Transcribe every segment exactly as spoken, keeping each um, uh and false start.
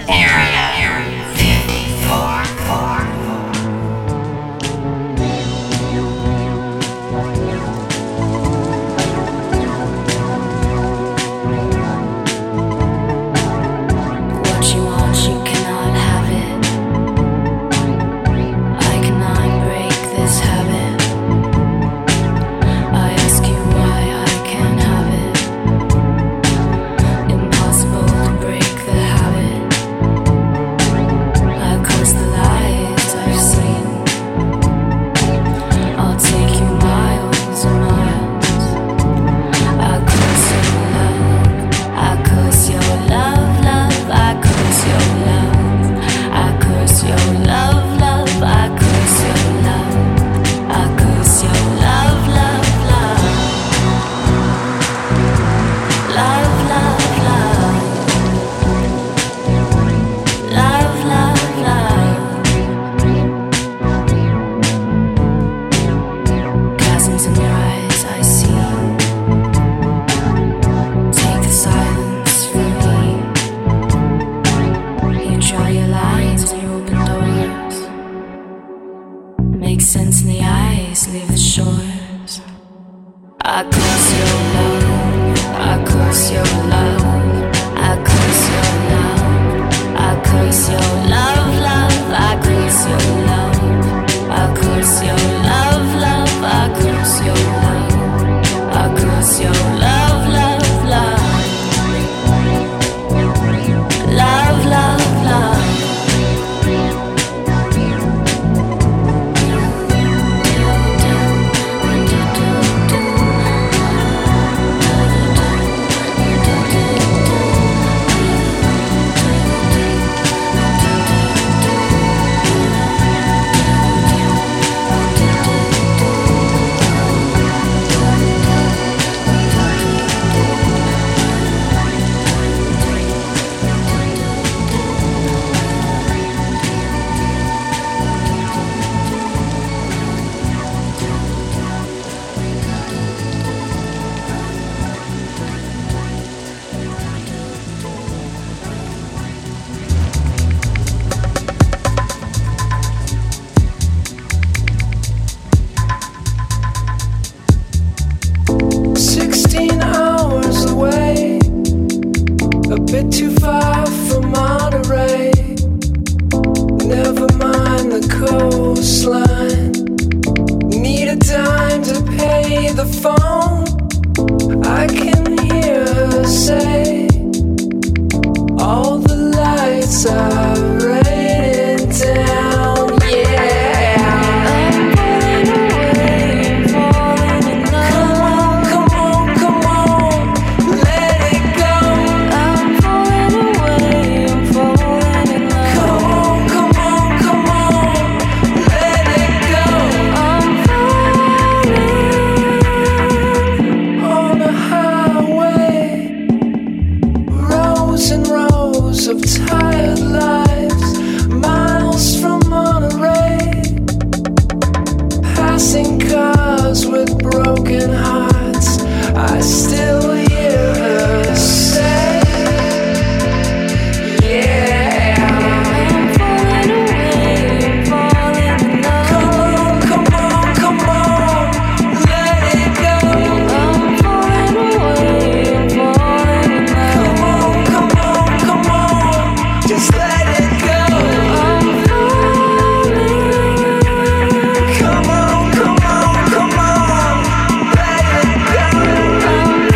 Come on, come on, come on, let it go.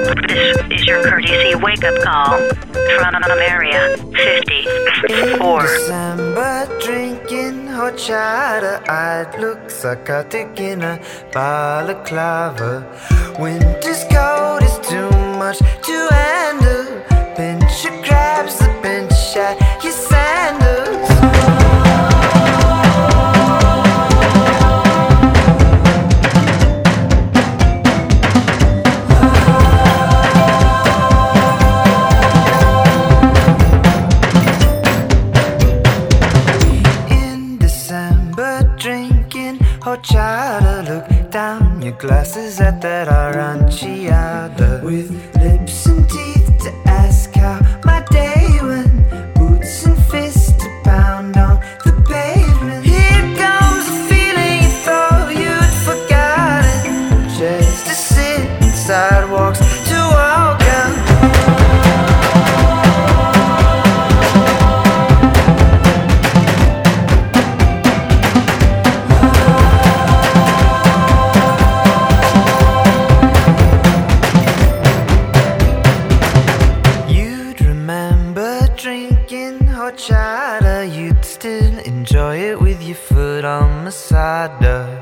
This is your courtesy wake-up call from area fifty-four. December drinking horchata, I'd look psychotic in a balaclava. Winter's cold is too much to handle. Pinch your crabs, the pinch at your sandals. Horchata, look down your glasses at that aranciata. With lips and teeth to ask how my day went. Boots and fists to pound on the pavement. Here comes the feeling you thought you'd forgotten. Just to sit in sidewalks to walk out. Horchata, you'd still enjoy it with your foot on Masada.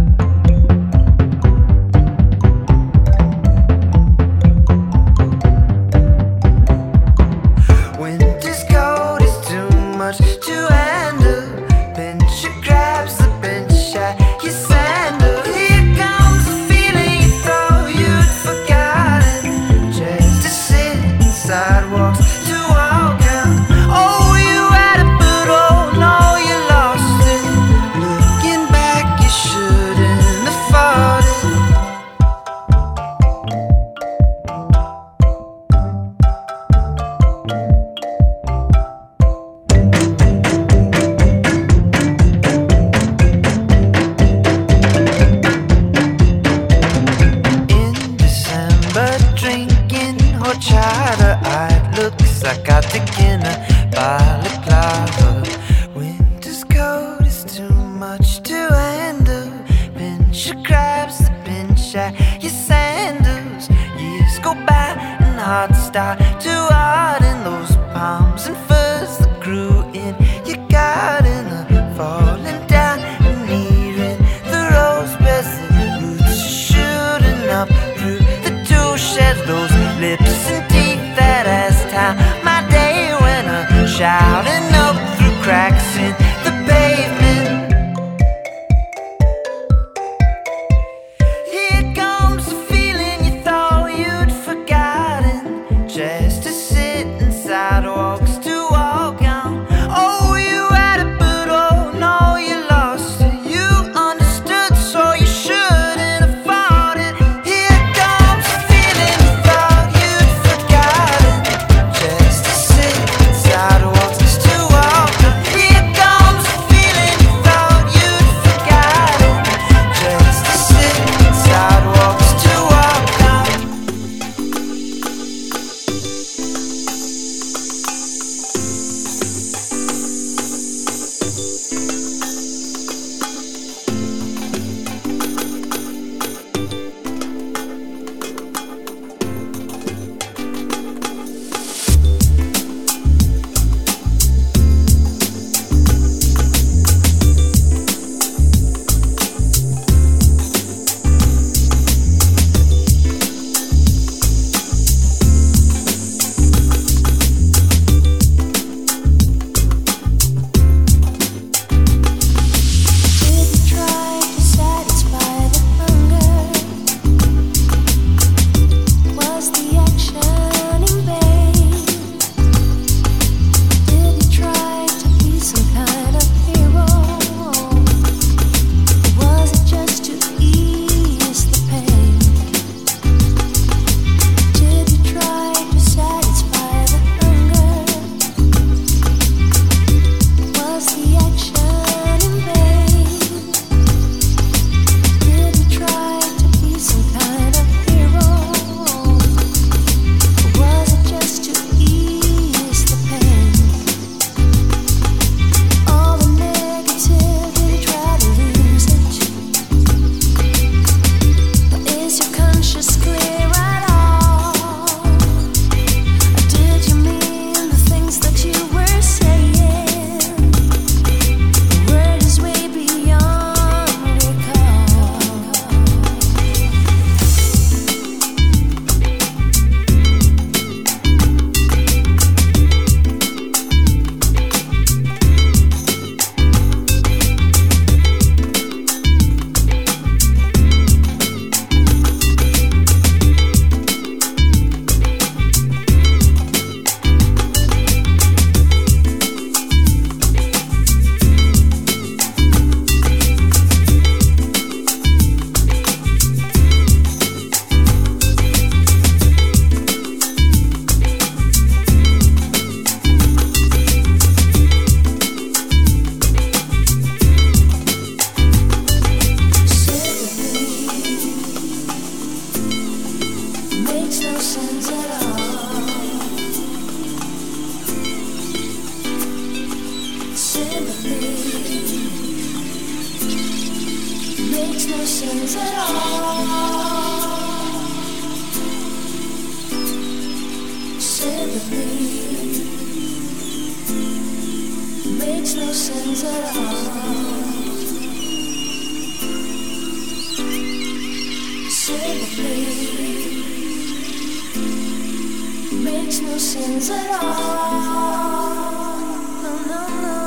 Winter's cold is too much to handle. Pinch your crabs, the pinch at your sandal. Here comes the feeling you thought you'd forgotten. Just to sit in sidewalks to walk out. Oh, horchata, I'd look psychotic in a balaclava. Winter's cold is too much to handle. Pinch your crabs, the pinch at your sandals. Years go by and hearts start to harden. Those palms and furs that grew in your garden are falling down and nearing the rose beds. The roots are shooting up through the two sheds. Those lips and teeth that as time my day when I'm shouting up through cracks in the pavement. Here comes the feeling you thought you'd forgotten. Just to sit in sidewalks to sense at all. Sympathy makes no sense at all. Sympathy makes no sense at all. Sympathy makes no sense at all. No, no, no.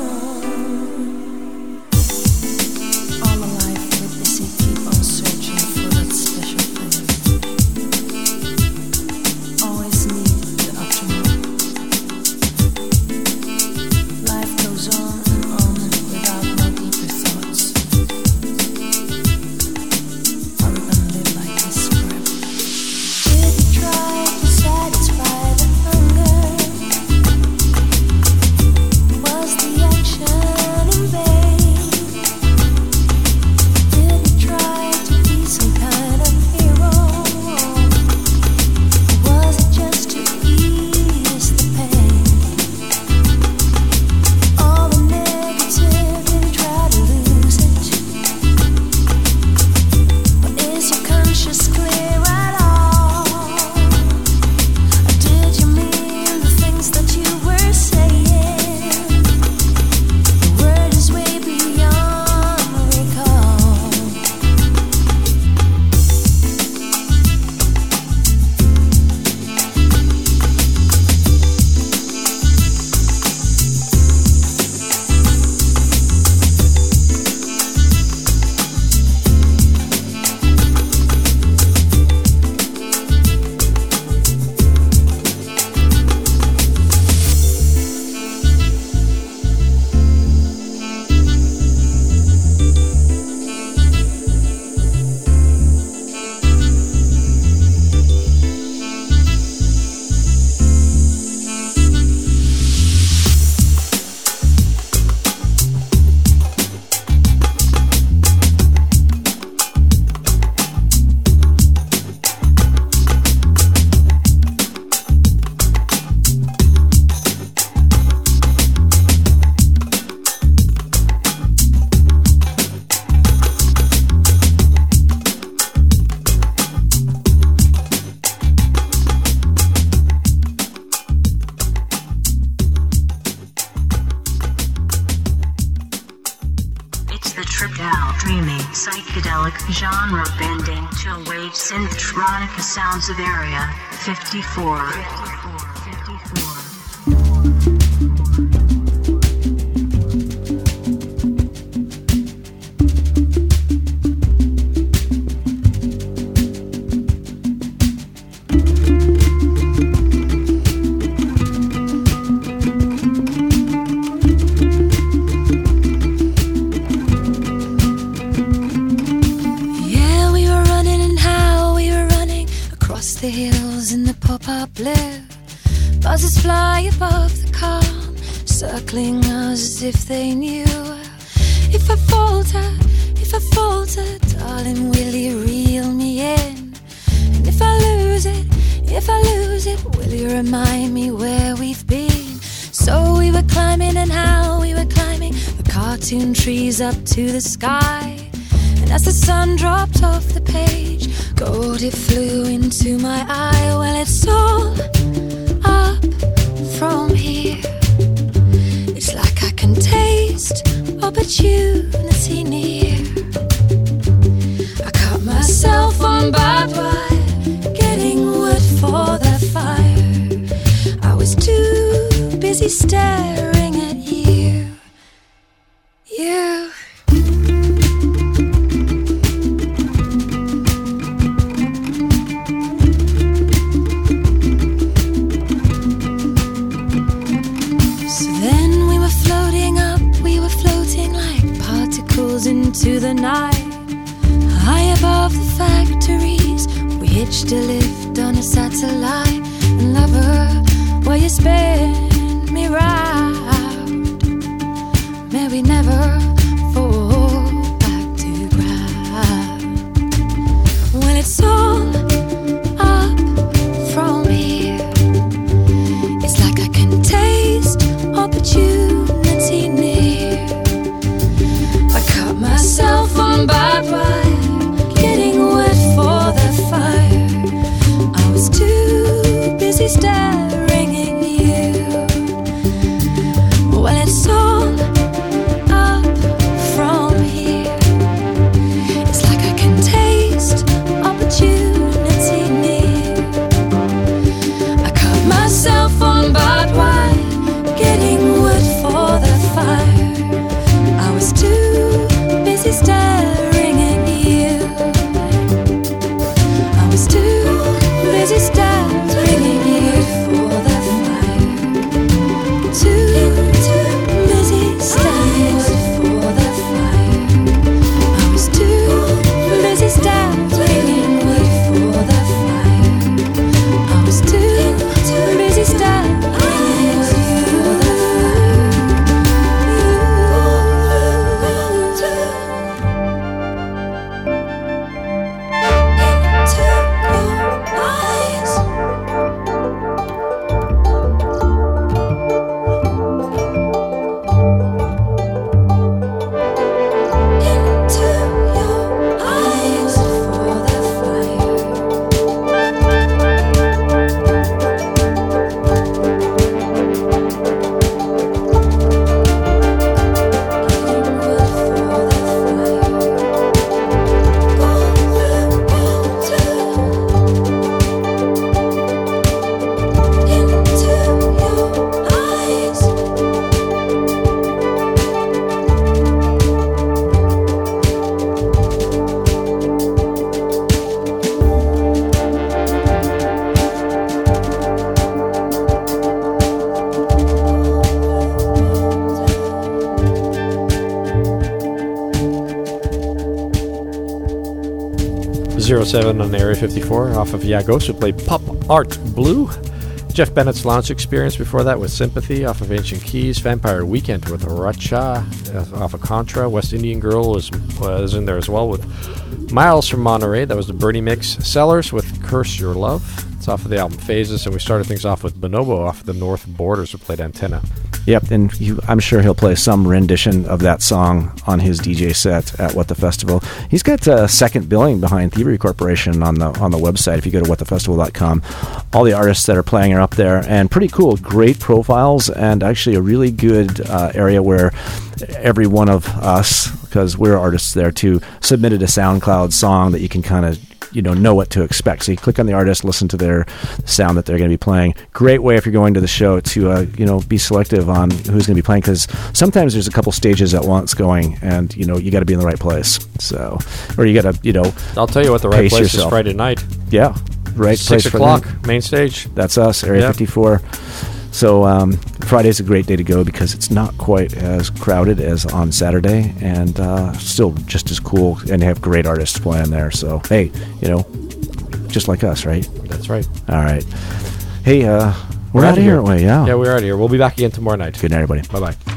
All my life, we're busy, keep on searching for that special thing. Always need the optimal. Life goes on and on without no deeper thoughts. Are we gonna live like this forever? Did you try to satisfy the hunger? Was the action in vain? Did you try to be some kind of hero? Or was it just to ease the pain? All the negative, did you try to lose it? Or is your conscience clear at all? Or did you mean the things that you were saying? The word is way beyond recall. It's the tripped out, dreamy, psychedelic, genre bending, chill wave synthtronica sounds of Area fifty-four. Yeah, we were running and how we were running across the hills in the pop-up blue. Buzzes fly above the calm, circling us as if they knew. If I falter, if I falter, darling, will you reel me in? And if I lose it, if I lose it, will you remind me where we've been? So we were climbing and how we were climbing the cartoon trees up to the sky. And as the sun dropped off the page, gold it flew into my eye. Well, it's all up from here. It's like I can taste opportunity near. I cut myself on barbed wire, getting wood for the fire. I was too busy staring at you, you. So then we were floating up, we were floating like particles into the night. High above the factories, we hitched a lift on a satellite. And lover, will you spin me round? May we never fall back to ground. When it's all up busy staring at you. Well, it's all up from here. It's like I can taste opportunity near. I cut myself on barbed wire, getting wood for the fire. I was too busy staring at you. I was too busy staring at you for the fire. Too, too busy staring for the fire. I was too busy staring at wood for the fire. I was too, too busy staring at wood for the zero seven on Area fifty-four off of Yagos. We played Pop Art Blue. Jeff Bennett's Launch Experience before that with Sympathy off of Ancient Keys. Vampire Weekend with Racha uh, off of Contra. West Indian Girl was, was in there as well with Miles from Monterey. That was the Birdie Mix. Sellers with Curse Your Love. It's off of the album Phases. And we started things off with Bonobo off of the North Borders. We played Antenna. Yep, and you, I'm sure he'll play some rendition of that song on his D J set at What the Festival. He's got uh, second billing behind Thievery Corporation on the on the website. If you go to what the festival dot com, all the artists that are playing are up there, and pretty cool, great profiles, and actually a really good uh, area where every one of us, because we're artists there too, submitted a SoundCloud song that you can kind of you know know what to expect. So you click on the artist, listen to their sound that they're going to be playing. Great way if you're going to the show to uh, you know be selective on who's going to be playing, because sometimes there's a couple stages at once going, and you know you got to be in the right place. So, or you got to you know. I'll tell you what the right place yourself. is Friday night. Yeah, right. Six place o'clock, for main stage. That's us, Area yep. fifty-four. So um, Friday's a great day to go because it's not quite as crowded as on Saturday, and uh, still just as cool, and they have great artists playing there. So hey, you know, just like us, right? That's right. All right. Hey, uh, we're, we're out of here, aren't we? Yeah. Yeah, we're out of here. We'll be back again tomorrow night. Good night, everybody. Bye-bye.